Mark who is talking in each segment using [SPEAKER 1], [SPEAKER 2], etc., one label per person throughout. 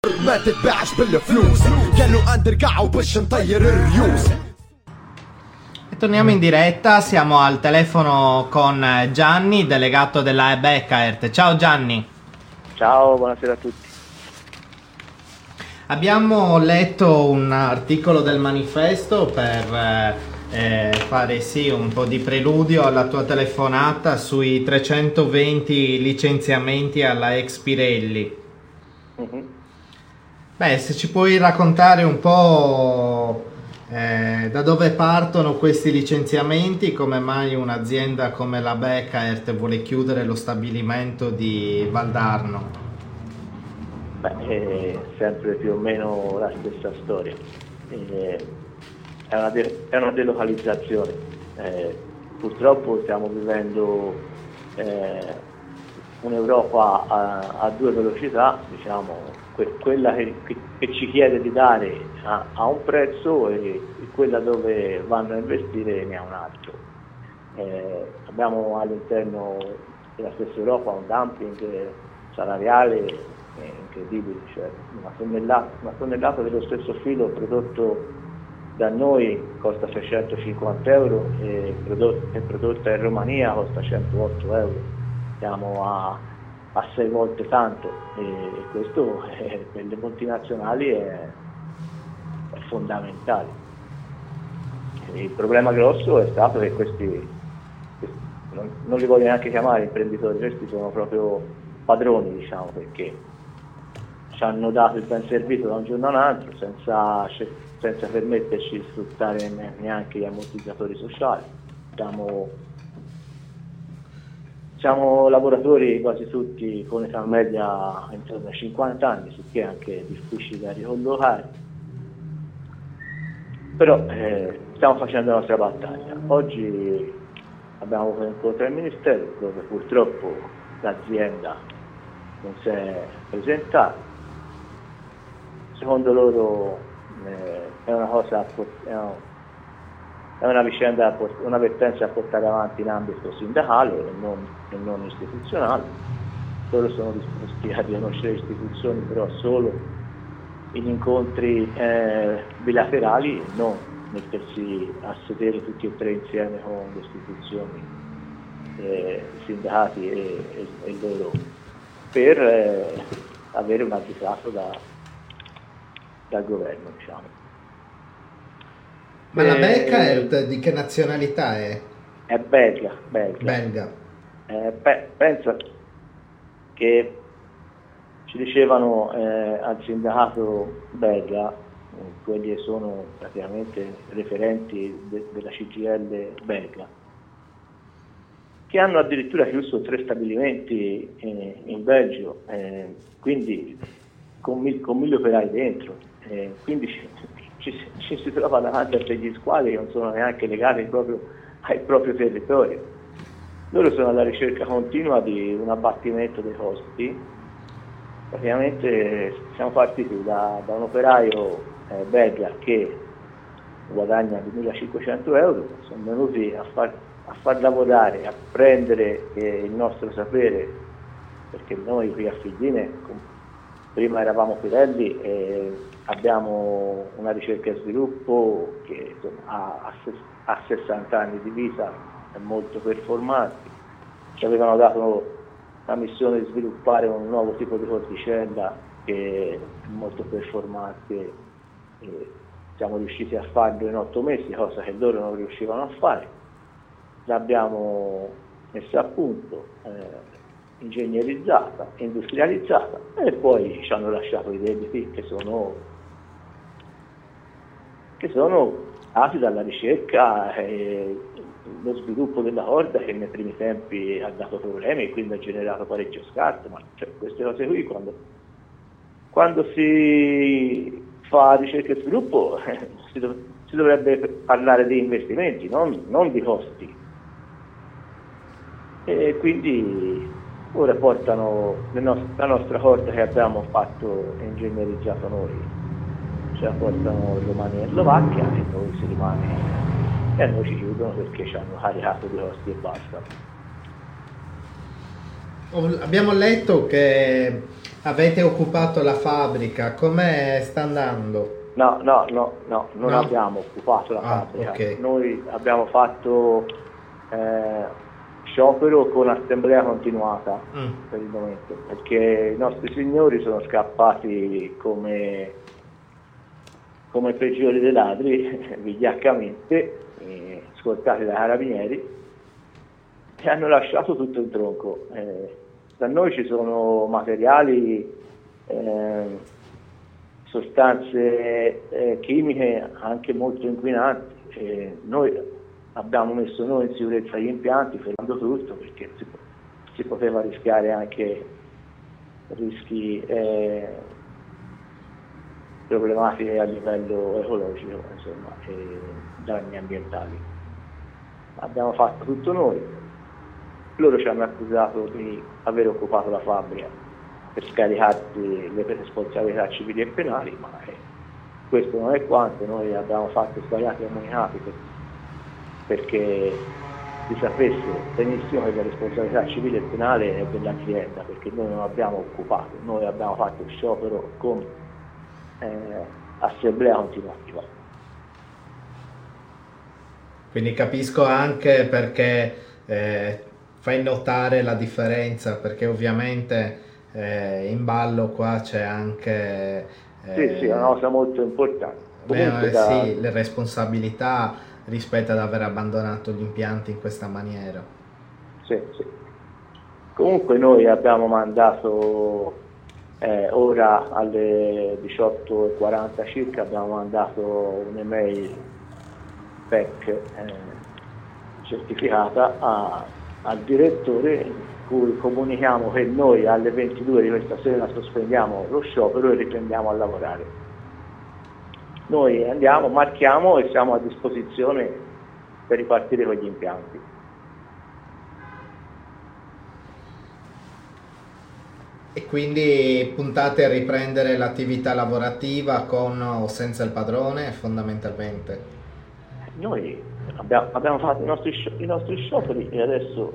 [SPEAKER 1] ما تتباعش بالفلوس كانوا اندرقعوا باش نطير الريوس.
[SPEAKER 2] Torniamo in diretta, siamo al telefono con Gianni, delegato della Bekaert. Ciao Gianni.
[SPEAKER 3] Ciao, buonasera a tutti.
[SPEAKER 2] Abbiamo letto un articolo del manifesto per fare sì un po' di preludio alla tua telefonata sui 320 licenziamenti alla ex Pirelli. Beh, se ci puoi raccontare un po' da dove partono questi licenziamenti, come mai un'azienda come la Bekaert vuole chiudere lo stabilimento di Valdarno?
[SPEAKER 3] Beh, è sempre più o meno la stessa storia. È una delocalizzazione. Purtroppo stiamo vivendo un'Europa a due velocità, diciamo, quella che ci chiede di dare a un prezzo e quella dove vanno a investire ne ha un altro. Abbiamo all'interno della stessa Europa un dumping salariale incredibile, cioè una tonnellata dello stesso filo prodotto da noi costa 650 euro e prodotta in Romania costa 108 euro. Siamo a 6 volte tanto e questo per le multinazionali è fondamentale. Il problema grosso è stato che questi non li voglio neanche chiamare imprenditori, questi sono proprio padroni, diciamo, perché ci hanno dato il ben servito da un giorno all'altro senza permetterci di sfruttare neanche gli ammortizzatori sociali. Siamo lavoratori quasi tutti con età media intorno ai 50 anni, sicché è anche difficile da ricollocare. Però stiamo facendo la nostra battaglia. Oggi abbiamo avuto un incontro al Ministero dove purtroppo l'azienda non si è presentata. Secondo loro è una vicenda, una vertenza da portare avanti in ambito sindacale e non istituzionale. Loro sono disposti a riconoscere le istituzioni però solo in incontri bilaterali e non mettersi a sedere tutti e tre insieme con le istituzioni, i sindacati e loro per avere un arbitrato dal governo, diciamo.
[SPEAKER 2] Ma la Bekaert di che nazionalità è?
[SPEAKER 3] È belga. Pensa che ci dicevano al sindacato belga, quelli che sono praticamente referenti della CGIL belga, che hanno addirittura chiuso 3 stabilimenti in Belgio, quindi con 1000 operai dentro, quindi ci si trova davanti a degli squali che non sono neanche legati proprio al proprio territorio. Loro sono alla ricerca continua di un abbattimento dei costi. Praticamente siamo partiti da un operaio belga che guadagna 2.500 euro, sono venuti a far lavorare, a prendere il nostro sapere, perché noi qui a Figline, prima eravamo Pirelli e abbiamo una ricerca e sviluppo che insomma, ha 60 anni di vita, è molto performante. Ci avevano dato la missione di sviluppare un nuovo tipo di cordicella che è molto performante e siamo riusciti a farlo in 8 mesi, cosa che loro non riuscivano a fare. L'abbiamo messa a punto, ingegnerizzata, industrializzata e poi ci hanno lasciato i debiti che sono dati dalla ricerca e lo sviluppo della corda che nei primi tempi ha dato problemi e quindi ha generato parecchio scarto, ma cioè, queste cose qui quando si fa ricerca e sviluppo si dovrebbe parlare di investimenti, non di costi. E quindi ora portano la nostra corda che abbiamo fatto e ingegnerizzato noi, ce la portano in Romania e Slovacchia e noi si rimane e a noi ci chiudono perché ci hanno caricato di costi e basta.
[SPEAKER 2] Abbiamo letto che Avete occupato la fabbrica, come sta andando?
[SPEAKER 3] No, non
[SPEAKER 2] No?
[SPEAKER 3] abbiamo occupato la fabbrica.
[SPEAKER 2] Ok.
[SPEAKER 3] Noi abbiamo fatto sciopero con assemblea continuata per il momento, perché i nostri signori sono scappati come peggiori dei ladri, vigliaccamente, scortati dai carabinieri, e hanno lasciato tutto il tronco. Da noi ci sono materiali, sostanze chimiche anche molto inquinanti. Noi abbiamo messo noi in sicurezza gli impianti, fermando tutto, perché si poteva rischiare anche rischi problematiche a livello ecologico, insomma, e danni ambientali. Abbiamo fatto tutto noi. Loro ci hanno accusato di aver occupato la fabbrica per scaricarsi le responsabilità civili e penali, ma questo non è quanto. Noi abbiamo fatto svariati comunicati perché si sapesse benissimo che la responsabilità civile e penale è dell'azienda, perché noi non abbiamo occupato, noi abbiamo fatto sciopero con assemblea continuativa.
[SPEAKER 2] Quindi capisco anche perché fai notare la differenza, perché ovviamente in ballo qua c'è anche
[SPEAKER 3] Sì, è una cosa molto importante. Comunque
[SPEAKER 2] sì, le responsabilità rispetto ad aver abbandonato gli impianti in questa maniera.
[SPEAKER 3] Sì. Comunque noi abbiamo mandato ora alle 18:40 circa, abbiamo mandato un'email PEC certificata al direttore, in cui comunichiamo che noi alle 22 di questa sera sospendiamo lo sciopero e riprendiamo a lavorare. Noi andiamo, marchiamo e siamo a disposizione per ripartire con gli impianti.
[SPEAKER 2] E quindi puntate a riprendere l'attività lavorativa con o senza il padrone, fondamentalmente?
[SPEAKER 3] Noi abbiamo fatto i nostri scioperi e adesso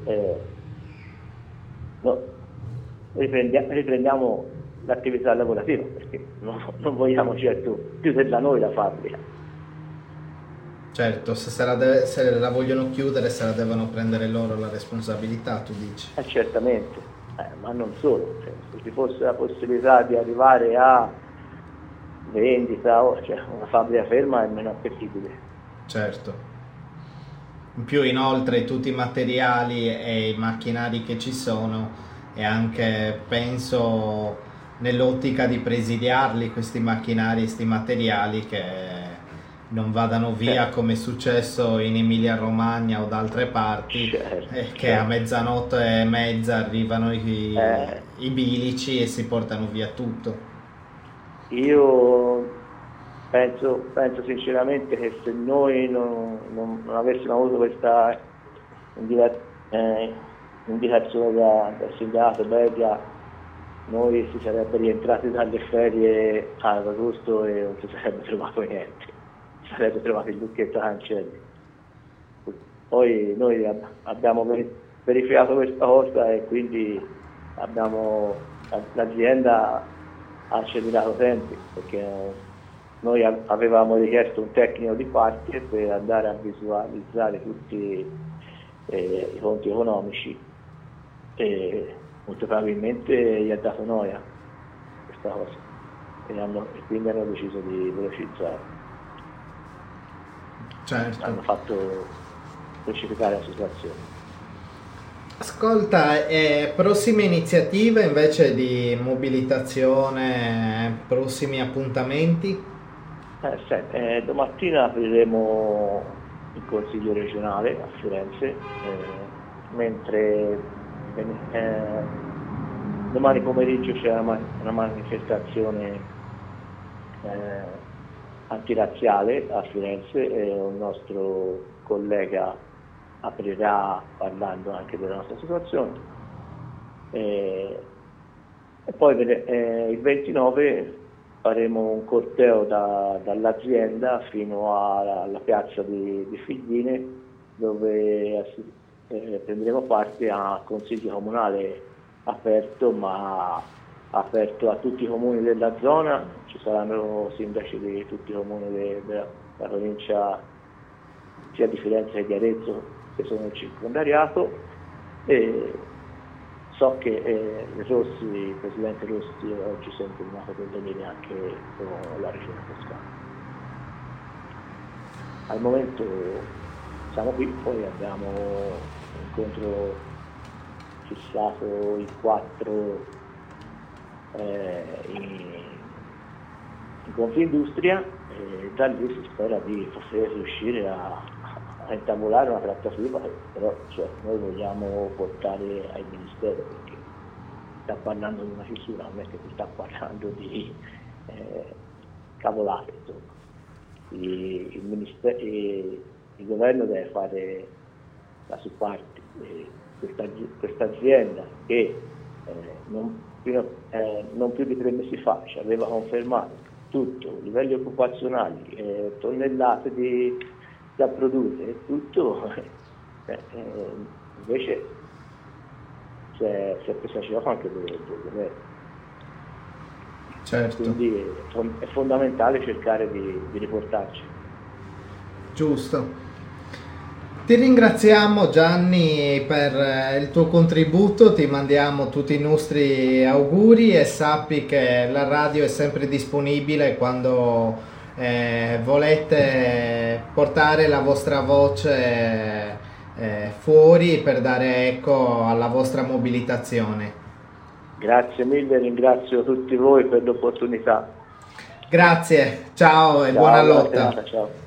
[SPEAKER 3] riprendiamo l'attività lavorativa, perché non vogliamo certo chiudere da noi la fabbrica.
[SPEAKER 2] Certo, se la vogliono chiudere, se la devono prendere loro la responsabilità, tu dici?
[SPEAKER 3] Certamente, ma non solo, se ci fosse la possibilità di arrivare a vendita, cioè una fabbrica ferma è meno appetibile.
[SPEAKER 2] Certo. In più, inoltre, tutti i materiali e i macchinari che ci sono, e anche penso nell'ottica di presidiarli questi macchinari e questi materiali, che non vadano via come è successo in Emilia Romagna o da altre parti, che a mezzanotte e mezza arrivano i bilici e si portano via tutto.
[SPEAKER 3] Io penso sinceramente che se noi non avessimo avuto questa indicazione dal sindacato Bedia, noi si sarebbe rientrati dalle ferie ad agosto e non si sarebbe trovato niente, si sarebbe trovato il lucchetto cancelli. Poi noi abbiamo verificato questa cosa e quindi l'azienda ha accelerato tempi, perché noi avevamo richiesto un tecnico di parte per andare a visualizzare tutti i conti economici e molto probabilmente gli ha dato noia questa cosa e quindi hanno deciso di velocizzare.
[SPEAKER 2] Certo.
[SPEAKER 3] Hanno fatto precipitare la situazione.
[SPEAKER 2] Ascolta, prossime iniziative invece di mobilitazione, prossimi appuntamenti?
[SPEAKER 3] Domattina apriremo il Consiglio regionale a Firenze, mentre domani pomeriggio c'è una manifestazione antirazziale a Firenze e un nostro collega aprirà parlando anche della nostra situazione. E poi il 29 faremo un corteo dall'azienda fino alla piazza di Figline, dove prenderemo parte a consiglio comunale aperto, ma aperto a tutti i comuni della zona, ci saranno sindaci di tutti i comuni della provincia sia di Firenze che di Arezzo che sono nel circondariato, e so che il presidente Rossi oggi si è impegnato per venire anche con la regione Toscana. Al momento siamo qui, poi abbiamo un incontro fissato il 4 in Confindustria, e da lì si spera di poter riuscire a intavolare una trattativa che però noi vogliamo portare ai ministeri, perché sta parlando di una chiusura, non è che si sta parlando di cavolate, insomma. Il governo deve fare la sua parte. Questa azienda che non più di 3 mesi fa ci aveva confermato tutto, livelli occupazionali, tonnellate da produrre, tutto, invece si è presa gioco anche del governo.
[SPEAKER 2] Certo.
[SPEAKER 3] Quindi è fondamentale cercare di riportarci.
[SPEAKER 2] Giusto. Ti ringraziamo Gianni per il tuo contributo, ti mandiamo tutti i nostri auguri e sappi che la radio è sempre disponibile quando volete portare la vostra voce fuori per dare eco alla vostra mobilitazione.
[SPEAKER 3] Grazie mille, ringrazio tutti voi per l'opportunità.
[SPEAKER 2] Grazie, ciao e buona lotta.
[SPEAKER 3] Ciao.